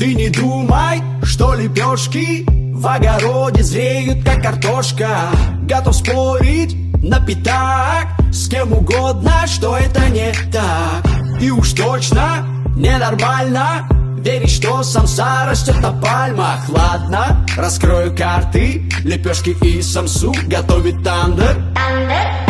Ты не думай, что лепешки в огороде зреют, как картошка. Готов спорить на пятак с кем угодно, что это не так. И уж точно ненормально верить, что самса растет на пальмах. Ладно, раскрою карты, лепешки и самсу готовит тандер.